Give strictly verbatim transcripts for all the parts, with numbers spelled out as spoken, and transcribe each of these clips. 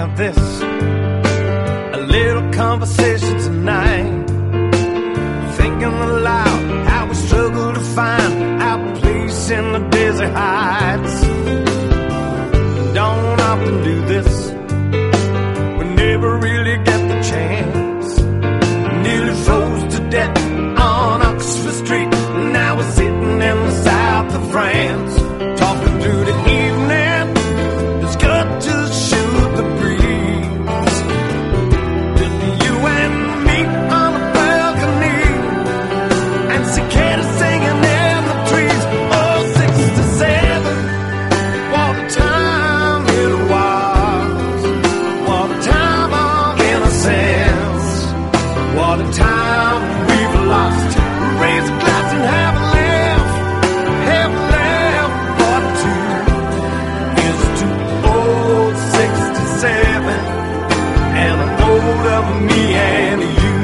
have this, a little conversation tonight, thinking aloud how we struggle to find our place in the desert heights. Don't often do this, we never really get the chance. Nearly froze to death on Oxford Street, now we're sitting in the south of France, talking through the evening. It's good to shoot the breeze, just you and me on the balcony, and cicadas singing in the trees. Oh, sixty-seven, what a time it was, what a time of innocence, what a time we've lost. Raise a glass and have a laugh, have a laugh or two. Here's to old sixty-seven and an old of me and you.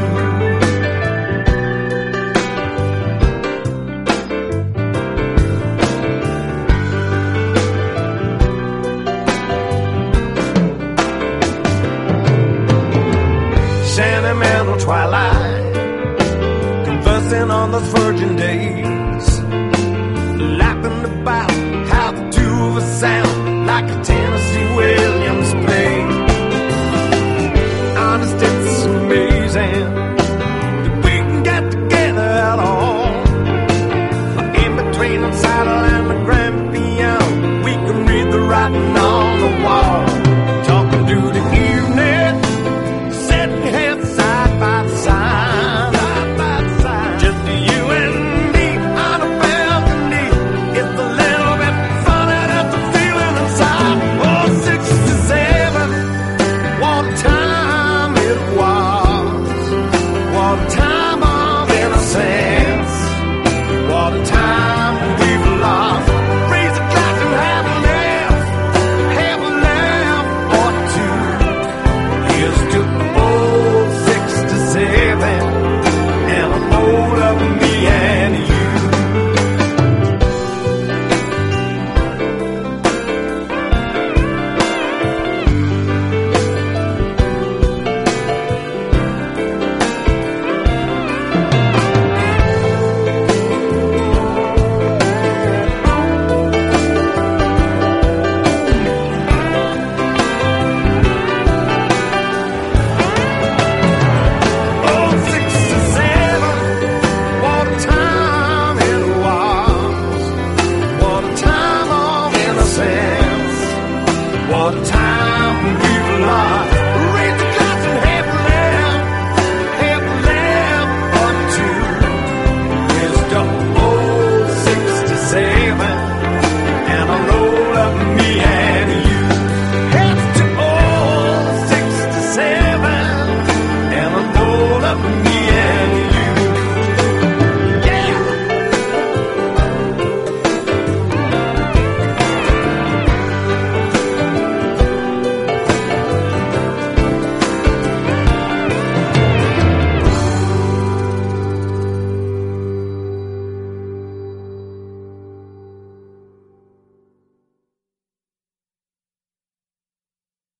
Sentimental twilight, conversing on those virgin days, laughing about how the two of us sound like a Tennessee Williams play. Honest, it's amazing that we can get together at all. In between the saddle and the grand piano, we can read the writing on the wall, talking through the evening, sitting here side by side, side by side. Just you and me on a balcony. It's a little bit funny, that's the feeling inside. Oh, sixty-seven, what a time it was, what a time of innocence, what a time we've lost. Raise a glass and have a laugh, have a laugh or two. Here's to old sixty-seven and an old of me and you. Oh, sixty-seven, what a time it was, what a time of innocence, what a time we